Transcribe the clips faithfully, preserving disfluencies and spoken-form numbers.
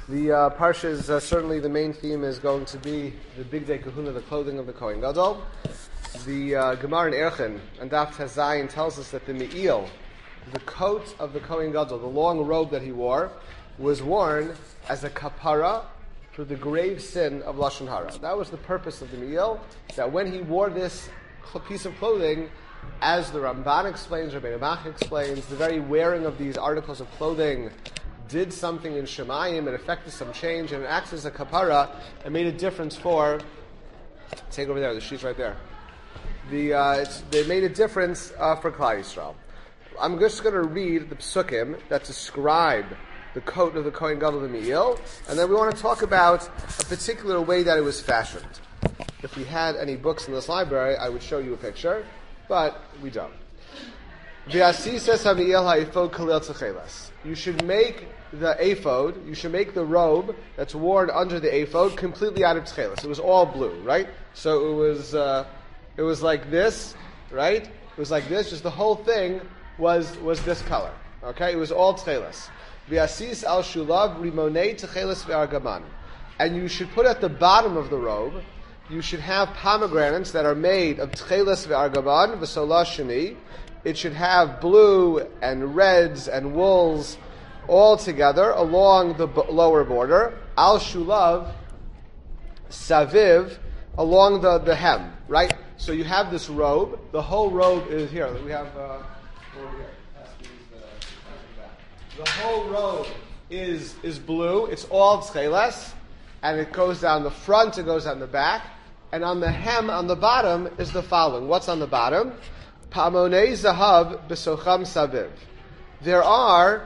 The uh, parsha is uh, certainly the main theme is going to be the Big Day Kahuna, the clothing of the Kohen Gadol. The uh, Gemara in Erchin and Daf Tazayin tells us that the Me'il, the coat of the Kohen Gadol, the long robe that he wore, was worn as a kapara for the grave sin of Lashon Hara. That was the purpose of the Me'il, that when he wore this piece of clothing, as the Ramban explains, Rabbeinu Bach explains, the very wearing of these articles of clothing did something in Shemayim, it affected some change, and it acts as a kapara, and made a difference for, take over there, the sheet's right there. The uh, it's, they made a difference uh, for Klal Yisrael. I'm just going to read the psukim that describe the coat of the Kohen Gadol, the Me'il, and then we want to talk about a particular way that it was fashioned. If we had any books in this library, I would show you a picture, but we don't. You should make the ephod, you should make the robe that's worn under the ephod completely out of tchelas. It was all blue, right? So it was uh, it was like this, right? It was like this, just the whole thing was was this color. Okay? It was all tchelas. V'asis al shulav rimonei tchelas ve'argaman. And you should put at the bottom of the robe, you should have pomegranates that are made of tchelas ve'argaman v'solah sheni. It should have blue and reds and wools all together along the b- lower border. Al shulav saviv, along the, the hem, right? So you have this robe. The whole robe is here. We have uh, over here. The whole robe is is blue. It's all tcheles, and it goes down the front. It goes down the back, and on the hem on the bottom is the following. What's on the bottom? Pamonei zahav besocham saviv. There are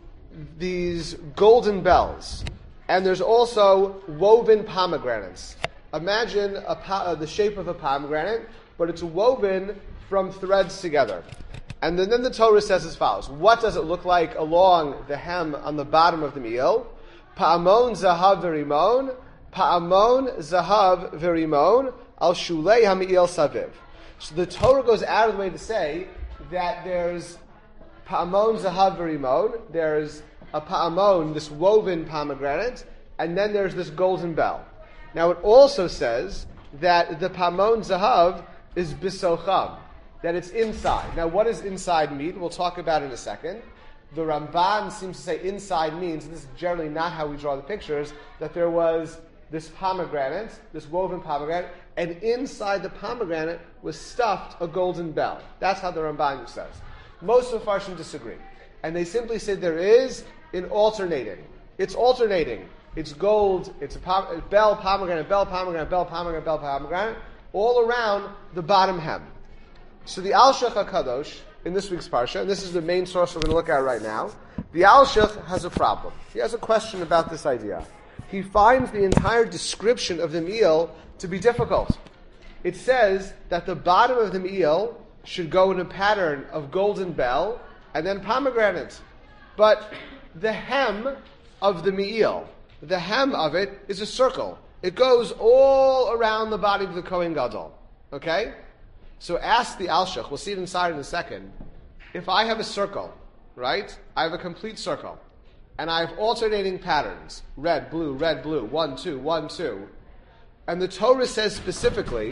these golden bells, and there's also woven pomegranates. Imagine a po- uh, the shape of a pomegranate, but it's woven from threads together. And then, then the Torah says as follows. What does it look like along the hem on the bottom of the Me'il? Pa'amon zahav v'rimon, pa'amon zahav v'rimon, al shulei ha'me'il saviv. So the Torah goes out of the way to say that there's pa'amon zahav v'rimon, there's a pa'amon, this woven pomegranate, and then there's this golden bell. Now it also says that the pa'amon zahav is bisocham, that it's inside. Now what does inside mean? We'll talk about it in a second. The Ramban seems to say inside means, and this is generally not how we draw the pictures, that there was this pomegranate, this woven pomegranate, and inside the pomegranate was stuffed a golden bell. That's how the Ramban says. Most of the Farshim disagree. And they simply say there is an alternating. It's alternating. It's gold, it's a, pom- a bell, pomegranate, bell, pomegranate, bell, pomegranate, bell, pomegranate, all around the bottom hem. So the Al-Shech HaKadosh, in this week's Parsha, and this is the main source we're going to look at right now, the Al-Shech has a problem. He has a question about this idea. He finds the entire description of the Me'il to be difficult. It says that the bottom of the Me'il should go in a pattern of golden bell and then pomegranate. But the hem of the Me'il, the hem of it is a circle. It goes all around the body of the Kohen Gadol. Okay? So ask the Al-Shech, we'll see it inside in a second. If I have a circle, right? I have a complete circle. And I have alternating patterns. Red, blue, red, blue. One, two, one, two. And the Torah says specifically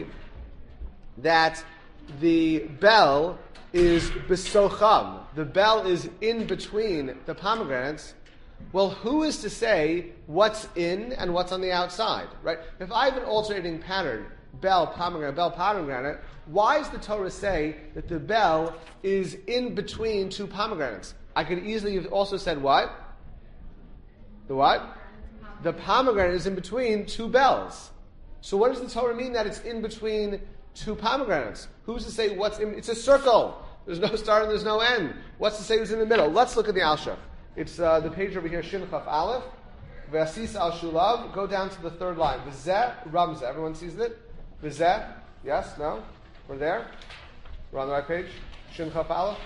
that the bell is besocham. The bell is in between the pomegranates. Well, who is to say what's in and what's on the outside, right? If I have an alternating pattern, bell, pomegranate, bell, pomegranate, why does the Torah say that the bell is in between two pomegranates? I could easily have also said what? The what? The pomegranate is in between two bells. So what does the Torah mean that it's in between two pomegranates? Who's to say what's in? It's a circle. There's no start and there's no end. What's to say who's in the middle? Let's look at the Al-Shech. It's uh, the page over here, Shin Chaf Aleph. V'asis al shulav. Go down to the third line. V'zeh ramzeh. Everyone sees it? V'zeh. Yes? No? We're there? We're on the right page? Shin Chaf Aleph.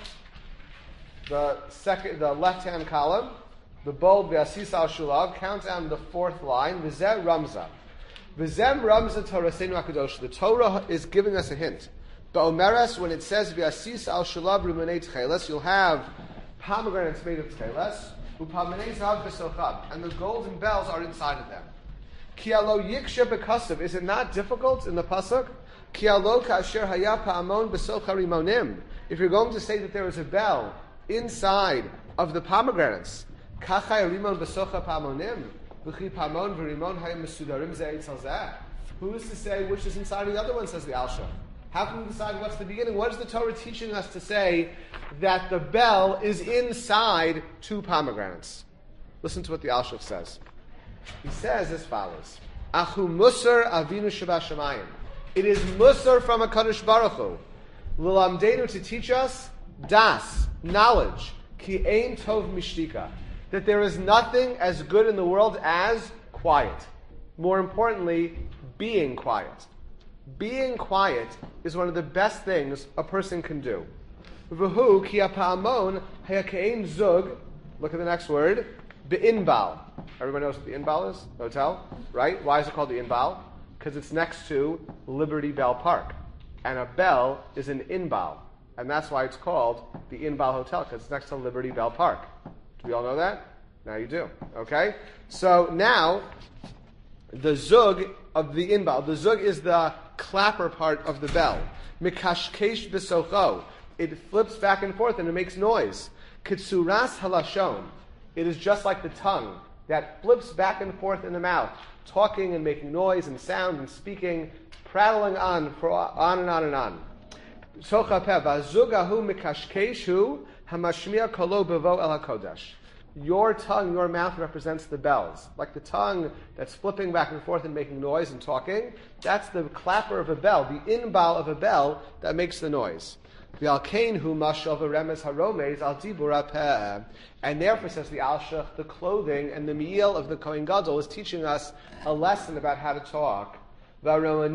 The second, the left-hand column. The bold v'asis al shulav. Count down the fourth line. V'zeh ramzeh. V'zem ramzeh Torah seinu HaKadosh. The Torah is giving us a hint. Ba'omeres, when it says v'asis al shulav rumenei tcheles, you'll have pomegranates made of tcheles, Upamanei zav b'socham, and the golden bells are inside of them. Ki alo yiksha b'kasav, is it not difficult in the pasuk? Ki alo ka'asher haya pa'amon b'socha rimonim. If you're going to say that there is a bell inside of the pomegranates, kachai rimon b'socha pa'amonim, v'chi pa'amon v'rimon hayim mesudarim zeh etzel zeh. Who is to say which is inside of the other one, says the Alshach? How can we decide what's the beginning? What is the Torah teaching us to say that the bell is inside two pomegranates? Listen to what the Alshach says. He says as follows: Achu musar avinu shabashamayim. It is musar from a Kadosh Baruch Hu, l'lamdenu, to teach us das, knowledge, ki ein tov mishtika, that there is nothing as good in the world as quiet. More importantly, being quiet. Being quiet is one of the best things a person can do. V'hu ki ha'pa'amon haya ke'ein zug. Look at the next word. Be'inbal. Everybody knows what the Inbal is? The hotel? Right? Why is it called the Inbal? Because it's next to Liberty Bell Park. And a bell is an Inbal. And that's why it's called the Inbal Hotel, because it's next to Liberty Bell Park. Do we all know that? Now you do. Okay? So now, the zug of the Inbal, the zug is the clapper part of the bell. Mikashkesh b'socho. It flips back and forth and it makes noise. Kitsuras halashon. It is just like the tongue that flips back and forth in the mouth, talking and making noise and sound and speaking, prattling on for on and on and on. Your tongue, your mouth represents the bells. Like the tongue that's flipping back and forth and making noise and talking, that's the clapper of a bell, the inbal of a bell that makes the noise. And therefore, says the Alshach, the clothing and the meal of the Kohen Gadol is teaching us a lesson about how to talk. And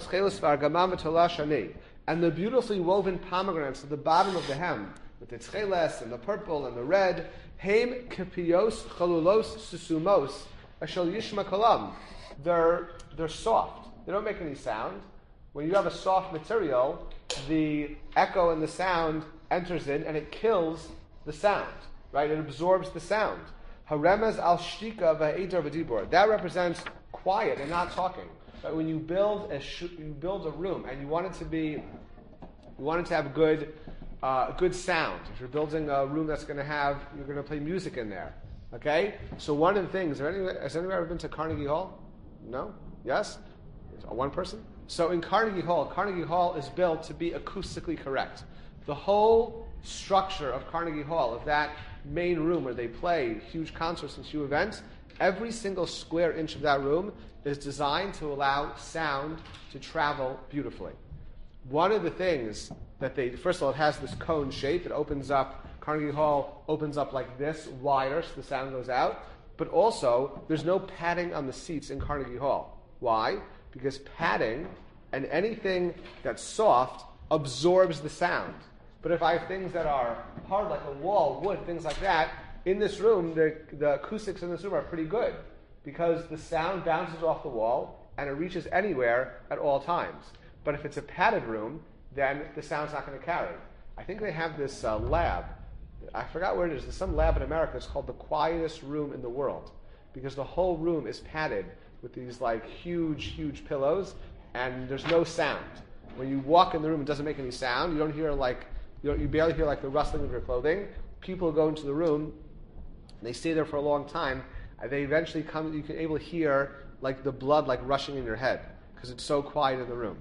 the beautifully woven pomegranates at the bottom of the hem, with the tcheles and the purple and the red, heim kepios chalulos susumos ashal yishma kalam. They're they're soft. They don't make any sound. When you have a soft material, the echo and the sound enters in and it kills the sound, right? It absorbs the sound. Haremez al shtika va'edar v'dibor. That represents quiet and not talking. But when you build a sh- you build a room and you want it to be, you want it to have good, uh, good sound. If you're building a room that's going to have, you're going to play music in there. Okay. So one of the things. Has anyone, has anyone ever been to Carnegie Hall? No. Yes. One person. So in Carnegie Hall, Carnegie Hall is built to be acoustically correct. The whole structure of Carnegie Hall, of that main room where they play huge concerts and huge events, every single square inch of that room is designed to allow sound to travel beautifully. One of the things that they, first of all, it has this cone shape. It opens up, Carnegie Hall opens up like this, wider, so the sound goes out. But also, there's no padding on the seats in Carnegie Hall. Why? Because padding and anything that's soft absorbs the sound. But if I have things that are hard, like a wall, wood, things like that, in this room, the, the acoustics in this room are pretty good because the sound bounces off the wall and it reaches anywhere at all times. But if it's a padded room, then the sound's not going to carry. I think they have this uh, lab. I forgot where it is. There's some lab in America. It's called the quietest room in the world because the whole room is padded with these like huge, huge pillows, and there's no sound. When you walk in the room, it doesn't make any sound. You don't hear like, you, don't, you barely hear like the rustling of your clothing. People go into the room, and they stay there for a long time, and they eventually come, you can able to hear like the blood like rushing in your head, because it's so quiet in the room.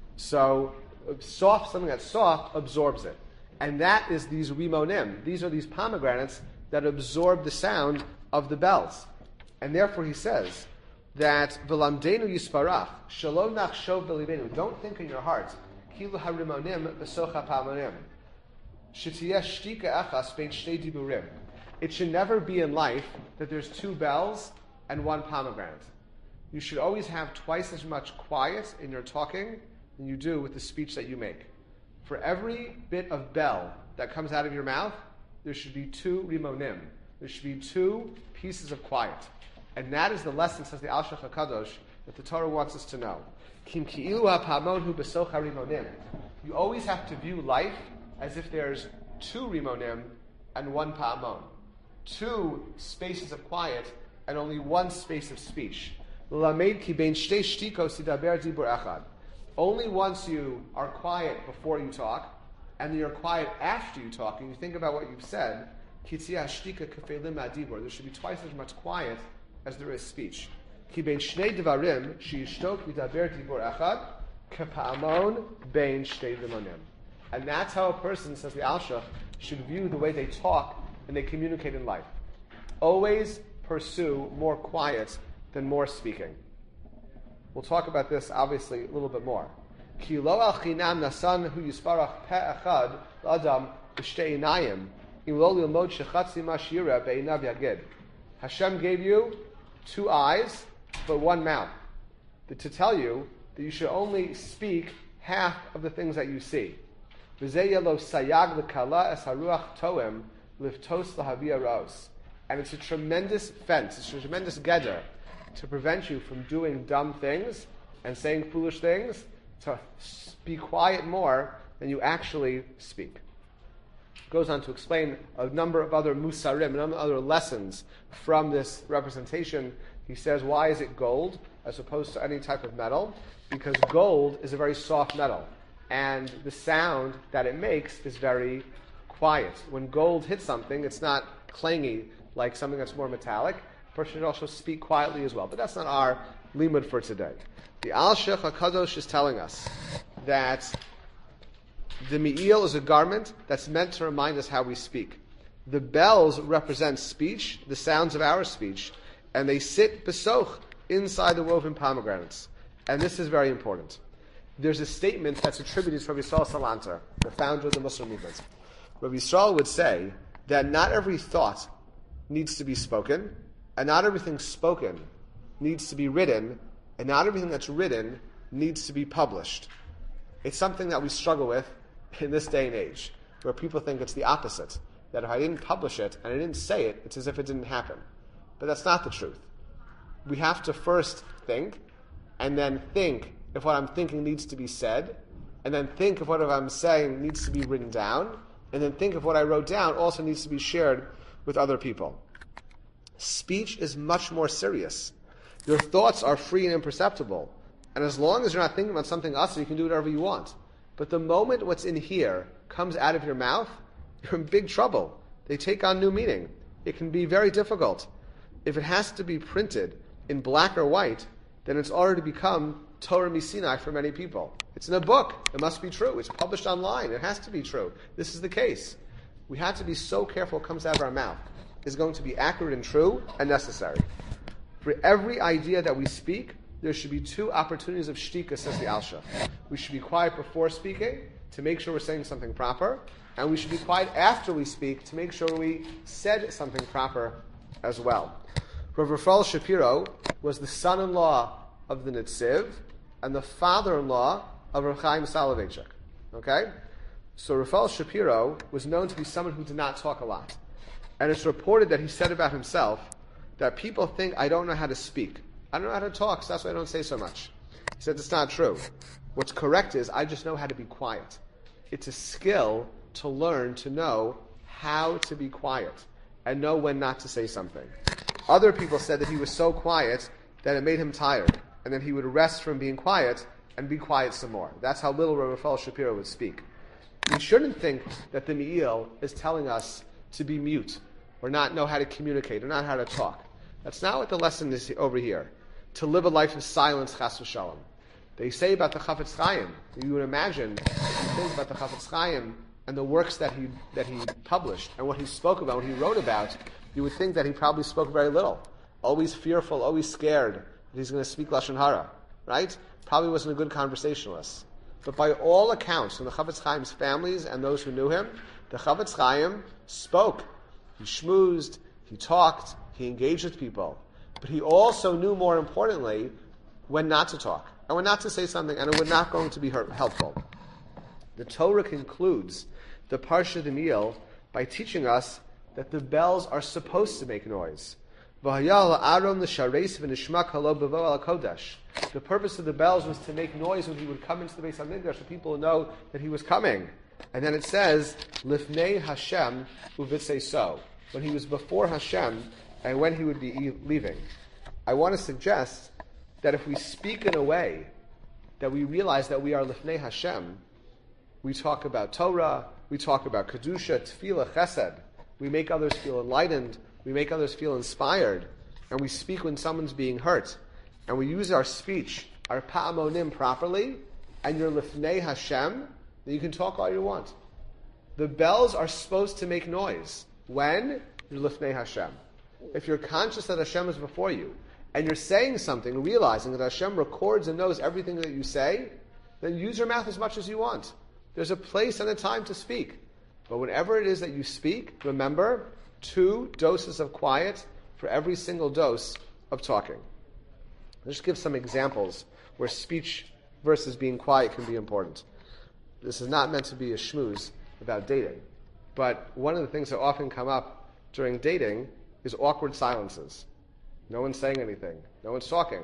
So, soft, something that's soft absorbs it. And that is these rimonim. These are these pomegranates that absorb the sound of the bells. And therefore he says, that v'lamdenu yisparach shalom nachshov b'libenu. Don't think in your heart kilu harimonim v'socha pa'amonim shetiyeh shtika achas bein shnei diburim. It should never be in life that there's two bells and one pomegranate. You should always have twice as much quiet in your talking than you do with the speech that you make. For every bit of bell that comes out of your mouth, there should be two rimonim. There should be two pieces of quiet. And that is the lesson, says the Alshach HaKadosh, that the Torah wants us to know. Kim ki'ilu ha'pa'amon hu b'socha rimonim. You always have to view life as if there's two rimonim and one pa'amon. two spaces of quiet and only one space of speech. Only once you are quiet before you talk, and then you're quiet after you talk, and you think about what you've said, there should be twice as much quiet as there is speech. And that's how a person, says the Alshach, should view the way they talk and they communicate in life. Always pursue more quiet than more speaking. We'll talk about this, obviously, a little bit more. Hashem gave you two eyes, but one mouth, to tell you that you should only speak half of the things that you see. And it's a tremendous fence, it's a tremendous geder to prevent you from doing dumb things and saying foolish things, to be quiet more than you actually speak. Goes on to explain a number of other musarim, a number of other lessons from this representation. He says, why is it gold as opposed to any type of metal? Because gold is a very soft metal, and the sound that it makes is very quiet. When gold hits something, it's not clangy like something that's more metallic. A person should also speak quietly as well. But that's not our limud for today. The Alshach HaKadosh is telling us that the me'il is a garment that's meant to remind us how we speak. The bells represent speech, the sounds of our speech, and they sit besoch inside the woven pomegranates. And this is very important. There's a statement that's attributed to Rabbi Yisrael Salanter, the founder of the Musar movement. Rabbi Yisrael would say that not every thought needs to be spoken, and not everything spoken needs to be written, and not everything that's written needs to be published. It's something that we struggle with in this day and age, where people think it's the opposite, that if I didn't publish it and I didn't say it, it's as if it didn't happen. But that's not the truth. We have to first think, and then think if what I'm thinking needs to be said, and then think if what I'm saying needs to be written down, and then think if what I wrote down also needs to be shared with other people. Speech is much more serious. Your thoughts are free and imperceptible, and as long as you're not thinking about something else, you can do whatever you want. But the moment what's in here comes out of your mouth, you're in big trouble. They take on new meaning. It can be very difficult. If it has to be printed in black or white, then it's already become Torah Misinai for many people. It's in a book. It must be true. It's published online. It has to be true. This is the case. We have to be so careful what comes out of our mouth. It's going to be accurate and true and necessary. For every idea that we speak, there should be two opportunities of shtika, says the Alshach. We should be quiet before speaking to make sure we're saying something proper, and we should be quiet after we speak to make sure we said something proper as well. Rav Rafal Shapiro was the son-in-law of the Nitziv and the father-in-law of Rav Chaim Soloveitchik. Okay? So Rafal Shapiro was known to be someone who did not talk a lot. And it's reported that he said about himself that people think I don't know how to speak. I don't know how to talk, so that's why I don't say so much. He said it's not true. What's correct is I just know how to be quiet. It's a skill to learn to know how to be quiet and know when not to say something. Other people said that he was so quiet that it made him tired, and then he would rest from being quiet and be quiet some more. That's how little Rav Rafal Shapiro would speak. We shouldn't think that the Me'il is telling us to be mute or not know how to communicate or not how to talk. That's not what the lesson is over here. To live a life of silence, chas v'shalom. They say about the Chafetz Chaim, you would imagine, if you think about the Chafetz Chaim and the works that he that he published and what he spoke about, what he wrote about, you would think that he probably spoke very little. Always fearful, always scared that he's going to speak Lashon Hara, right? Probably wasn't a good conversationalist. But by all accounts, from the Chafetz Chaim's families and those who knew him, the Chafetz Chaim spoke. He schmoozed, he talked, he engaged with people. But he also knew, more importantly, when not to talk, and when not to say something, and it was not going to be helpful. The Torah concludes the Parsha D'Miyel by teaching us that the bells are supposed to make noise. The purpose of the bells was to make noise when he would come into the Beis HaMikdash, so people would know that he was coming. And then it says, Lifnei Hashem uvitzei so. when he was before Hashem and when he would be leaving. I want to suggest that if we speak in a way that we realize that we are Lifnei Hashem, we talk about Torah, we talk about Kedusha, Tefillah, Chesed, we make others feel enlightened, we make others feel inspired, and we speak when someone's being hurt, and we use our speech, our pa'amonim properly, and you're Lifnei Hashem, then you can talk all you want. The bells are supposed to make noise when you're Lifnei Hashem. If you're conscious that Hashem is before you, and you're saying something, realizing that Hashem records and knows everything that you say, then use your mouth as much as you want. There's a place and a time to speak. But whenever it is that you speak, remember, two doses of quiet for every single dose of talking. Let's just give some examples where speech versus being quiet can be important. This is not meant to be a schmooze about dating. But one of the things that often come up during dating is awkward silences. No one's saying anything. No one's talking.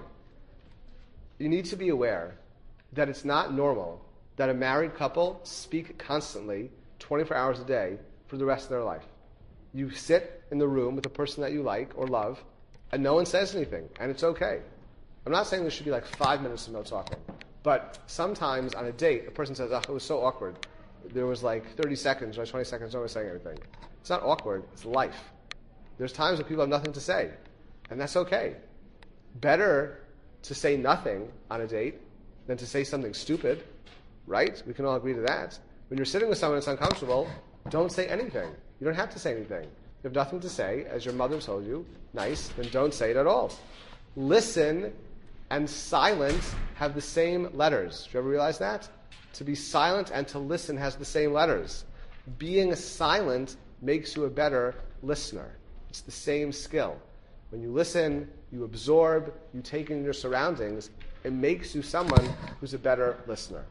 You need to be aware that it's not normal that a married couple speak constantly, twenty-four hours a day, for the rest of their life. You sit in the room with the person that you like or love, and no one says anything, and it's okay. I'm not saying there should be like five minutes of no talking, but sometimes on a date, a person says, oh, it was so awkward. There was like thirty seconds or twenty seconds, no one was saying anything. It's not awkward, it's life. There's times when people have nothing to say, and that's okay. Better to say nothing on a date than to say something stupid, right? We can all agree to that. When you're sitting with someone that's uncomfortable, don't say anything. You don't have to say anything. You have nothing to say, as your mother told you, nice, then don't say it at all. Listen and silent have the same letters. Do you ever realize that? To be silent and to listen has the same letters. Being silent makes you a better listener. It's the same skill. When you listen, you absorb, you take in your surroundings, it makes you someone who's a better listener.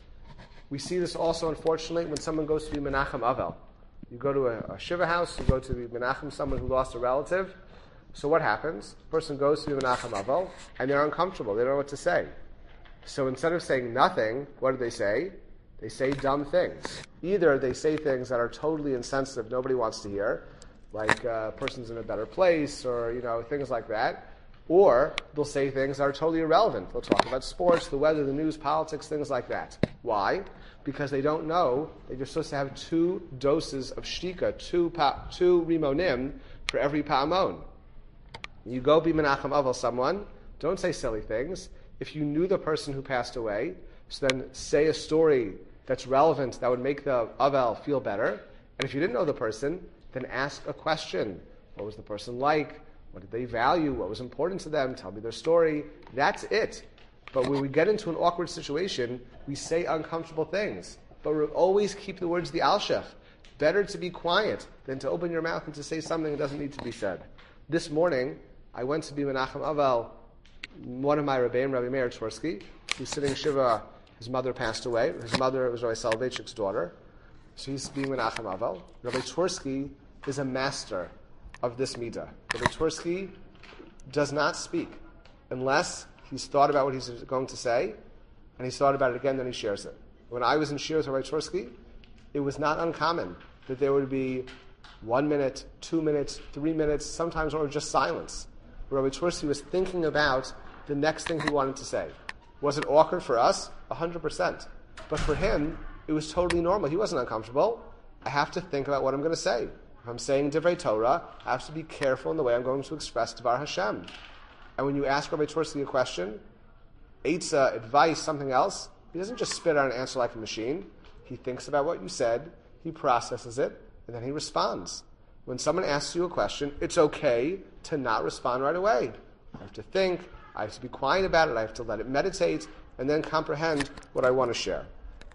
We see this also, unfortunately, when someone goes to be Menachem Avel. You go to a, a Shiva house, you go to be Menachem, someone who lost a relative. So what happens? The person goes to be Menachem Avel, and they're uncomfortable. They don't know what to say. So instead of saying nothing, what do they say? They say dumb things. Either they say things that are totally insensitive, nobody wants to hear, like a person's in a better place, or you know things like that. Or they'll say things that are totally irrelevant. They'll talk about sports, the weather, the news, politics, things like that. Why? Because they don't know that you're supposed to have two doses of shtika, two pa- two rimonim for every pa'amon. You go be Menachem Avel someone, don't say silly things. If you knew the person who passed away, so then say a story that's relevant that would make the Avel feel better. And if you didn't know the person, then ask a question. What was the person like? What did they value? What was important to them? Tell me their story. That's it. But when we get into an awkward situation, we say uncomfortable things. But we always keep the words the Alshech. Better to be quiet than to open your mouth and to say something that doesn't need to be said. This morning, I went to be Menachem Avel, one of my Rebbeim, Rabbi Meir Tversky, who's sitting Shiva. His mother passed away. His mother was Rabbi Soloveitchik's daughter. So he's being Menachem Avel. Rabbi Tversky is a master of this midah. Rabbi Tversky does not speak unless he's thought about what he's going to say, and he's thought about it again, then he shares it. When I was in Shir with Rabbi Tversky, it was not uncommon that there would be one minute, two minutes, three minutes, sometimes or just silence. Rabbi Tversky was thinking about the next thing he wanted to say. Was it awkward for us? A hundred percent. But for him, it was totally normal. He wasn't uncomfortable. I have to think about what I'm going to say. If I'm saying Divrei Torah, I have to be careful in the way I'm going to express Dvar Hashem. And when you ask Rabbi Tversky a question, Eitzah, advice, something else, he doesn't just spit out an answer like a machine. He thinks about what you said, he processes it, and then he responds. When someone asks you a question, it's okay to not respond right away. I have to think, I have to be quiet about it, I have to let it meditate, and then comprehend what I want to share.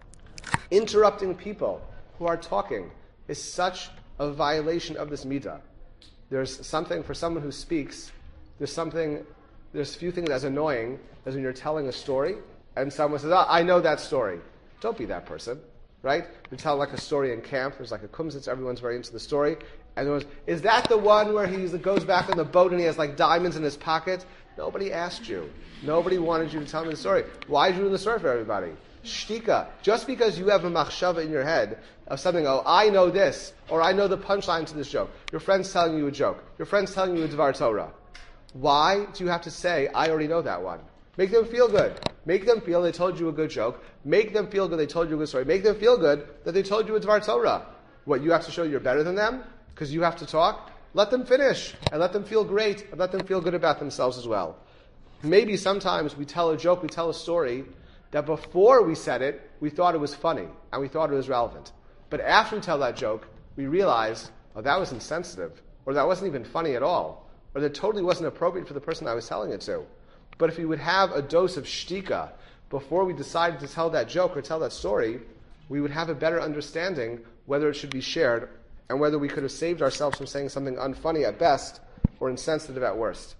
Interrupting people who are talking is such a violation of this midah. There's something, for someone who speaks, there's something, there's few things as annoying as when you're telling a story, and someone says, oh, I know that story. Don't be that person, right? You tell like a story in camp, there's like a kumsitz, everyone's very into the story, and there was, is that the one where he goes back on the boat and he has like diamonds in his pocket? Nobody asked you. Nobody wanted you to tell me the story. Why did you do the story for everybody? Shtika. Just because you have a machshava in your head of something, oh, I know this, or I know the punchline to this joke. Your friend's telling you a joke. Your friend's telling you a Dvar Torah. Why do you have to say, I already know that one? Make them feel good. Make them feel they told you a good joke. Make them feel good they told you a good story. Make them feel good that they told you a Dvar Torah. What, you have to show you're better than them? Because you have to talk? Let them finish. And let them feel great. And let them feel good about themselves as well. Maybe sometimes we tell a joke, we tell a story, that before we said it, we thought it was funny. And we thought it was relevant. But after we tell that joke, we realize, oh, that was insensitive. Or that wasn't even funny at all. Or that totally wasn't appropriate for the person I was telling it to. But if we would have a dose of shtika before we decided to tell that joke or tell that story, we would have a better understanding whether it should be shared and whether we could have saved ourselves from saying something unfunny at best or insensitive at worst.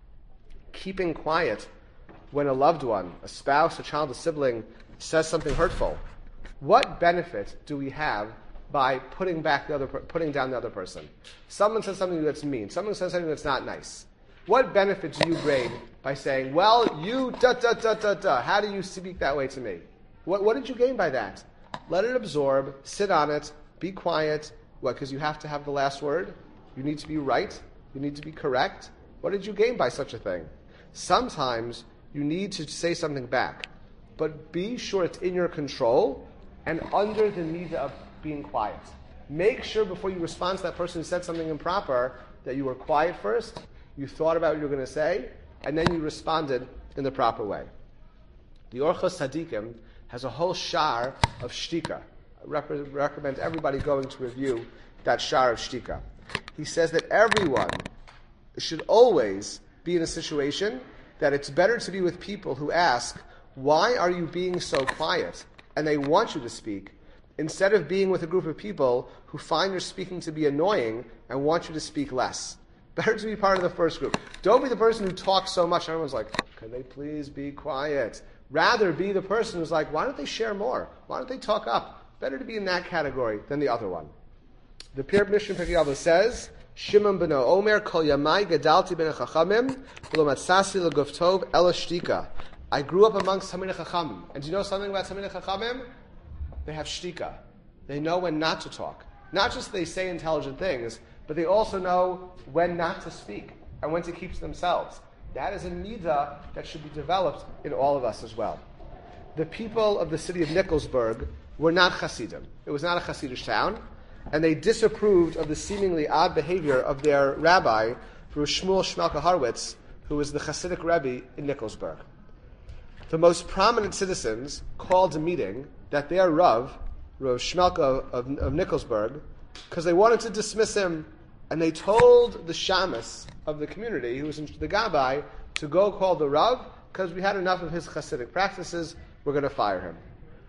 Keeping quiet when a loved one, a spouse, a child, a sibling, says something hurtful. What benefit do we have by putting back the other, putting down the other person? Someone says something that's mean. Someone says something that's not nice. What benefit do you gain by saying, well, you da da da da da, how do you speak that way to me? What, what did you gain by that? Let it absorb, sit on it, be quiet. What, because you have to have the last word? You need to be right? You need to be correct? What did you gain by such a thing? Sometimes you need to say something back, but be sure it's in your control and under the need of being quiet. Make sure before you respond to that person who said something improper that you were quiet first, you thought about what you were going to say, and then you responded in the proper way. The Orchos Tzadikim has a whole shar of shtika. I rep- recommend everybody going to review that shar of shtika. He says that everyone should always be in a situation that it's better to be with people who ask, why are you being so quiet? And they want you to speak, instead of being with a group of people who find your speaking to be annoying and want you to speak less. Better to be part of the first group. Don't be the person who talks so much and everyone's like, can they please be quiet? Rather be the person who's like, why don't they share more? Why don't they talk up? Better to be in that category than the other one. The Pir Mishnah Pekiyava says, Shimon beno Omer kol yamai gadalti ben chachamim v'lo matzasi leguftov ela shtika. I grew up amongst Talmidei Chachamim. And do you know something about Talmidei Chachamim? They have shtika. They know when not to talk. Not just they say intelligent things, but they also know when not to speak and when to keep to themselves. That is a midah that should be developed in all of us as well. The people of the city of Nikolsburg were not Hasidim. It was not a Hasidish town, and they disapproved of the seemingly odd behavior of their rabbi, Rosh Shmuel Shmelka Harwitz, who was the Hasidic Rebbe in Nikolsburg. The most prominent citizens called a meeting that their Rav, Rav Shmelka of, of Nikolsburg, because they wanted to dismiss him, and they told the shamus of the community, who was the Gabbai, to go call the Rav, because we had enough of his Hasidic practices, we're going to fire him.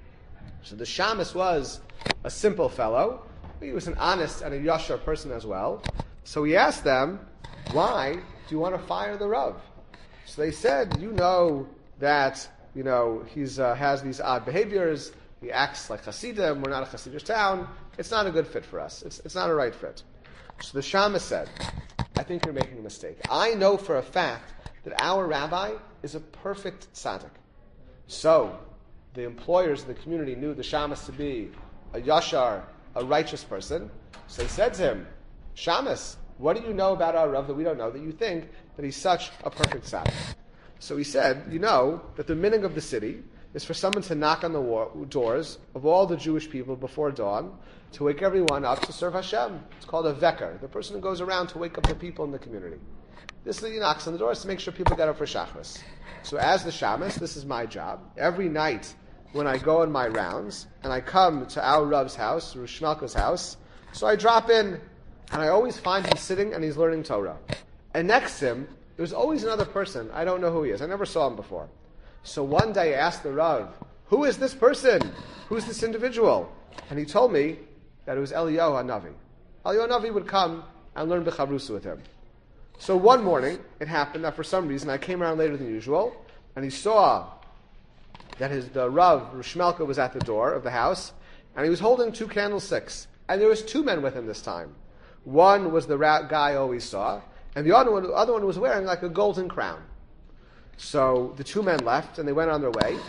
So the shamus was a simple fellow. He was an honest and a yashar person as well. So he asked them, why do you want to fire the Rav? So they said, you know that, you know, he's uh, has these odd behaviors, he acts like Hasidim, we're not a Hasidic town, it's not a good fit for us, it's, it's not a right fit. So the shamus said, I think you're making a mistake. I know for a fact that our rabbi is a perfect tzaddik. So, the employers of the community knew the shamus to be a yashar, a righteous person. So they said to him, shamus, what do you know about our Rav that we don't know, that you think that he's such a perfect tzaddik? So he said, you know that the minhag of the city is for someone to knock on the war- doors of all the Jewish people before dawn to wake everyone up to serve Hashem. It's called a veker, the person who goes around to wake up the people in the community. This he knocks on the doors to make sure people get up for Shachris. So as the shamus, this is my job. Every night when I go on my rounds and I come to our Rav's house, Rosh Shmelka's house, so I drop in and I always find him sitting and he's learning Torah. And next to him, there's always another person. I don't know who he is. I never saw him before. So one day I asked the Rav, who is this person? Who's this individual? And he told me that it was Eliyahu HaNavi. Eliyahu HaNavi would come and learn B'chavrusa with him. So one morning, it happened that for some reason I came around later than usual, and he saw that his the Rav, Rosh Shmelka, was at the door of the house, and he was holding two candlesticks. And there was two men with him this time. One was the ra- guy I always saw, and the other one, the other one was wearing like a golden crown. So the two men left, and they went on their way.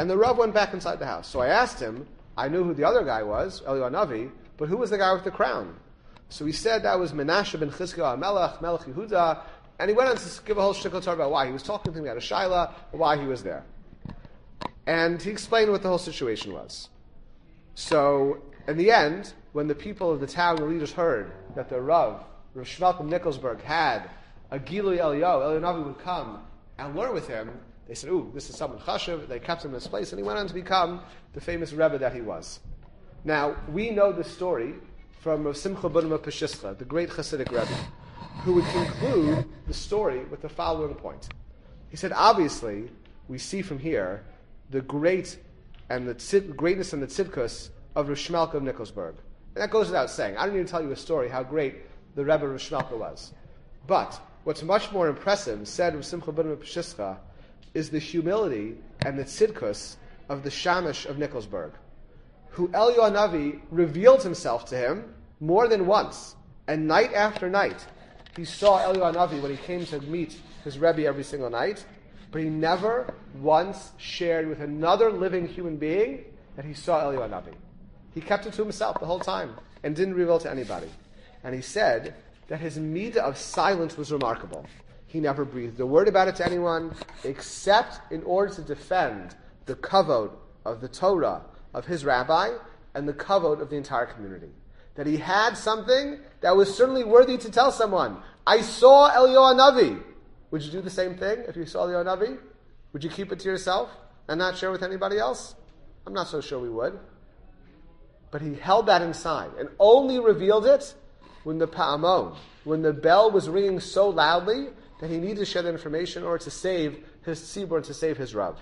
And the Rav went back inside the house. So I asked him, I knew who the other guy was, Eliyahu Navi, but who was the guy with the crown? So he said that was Menashe ben Chizkiah Melech, Melech Yehuda, and he went on to give a whole shtickle talk about why he was talking to him, he had a shaila, why he was there. And he explained what the whole situation was. So, in the end, when the people of the town, the leaders heard that the Rav, Rav Shmuel of Nikolsburg, had a Gilui Eliyahu, Eliyahu Navi would come and learn with him, they said, ooh, this is someone chashuv. They kept him in this place, and he went on to become the famous Rebbe that he was. Now, we know the story from Rav Simcha Bunim of Peshischa, the great Hasidic Rebbe, who would conclude the story with the following point. He said, obviously, we see from here the great and the tzid, greatness and the tzidkus of Rav Shmuel of Nikolsburg. And that goes without saying. I don't need to tell you a story how great the Rebbe Rav Shmuel was. But what's much more impressive, said Rav Simcha Bunim of Peshischa, is the humility and the tzidkus of the Shamish of Nikolsburg, who Eliyahu Navi revealed himself to him more than once, and night after night. He saw Eliyahu Navi when he came to meet his Rebbe every single night, but he never once shared with another living human being that he saw Eliyahu Navi. He kept it to himself the whole time and didn't reveal it to anybody. And he said that his midah of silence was remarkable. He never breathed a word about it to anyone, except in order to defend the kavod of the Torah of his rabbi and the kavod of the entire community. That he had something that was certainly worthy to tell someone. I saw Eliyahu Navi. Would you do the same thing if you saw Eliyahu Navi? Would you keep it to yourself and not share with anybody else? I'm not so sure we would. But he held that inside and only revealed it when the pa'amon, when the bell was ringing so loudly that he needed to share the information in order to save his tzibur and to save his Rav.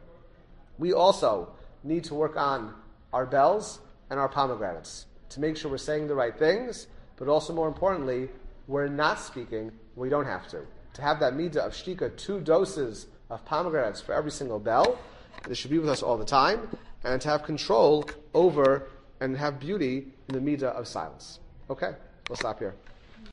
We also need to work on our bells and our pomegranates to make sure we're saying the right things, but also more importantly, we're not speaking when we don't have to. To have that midah of shtika, two doses of pomegranates for every single bell, this should be with us all the time, and to have control over and have beauty in the midah of silence. Okay, we'll stop here.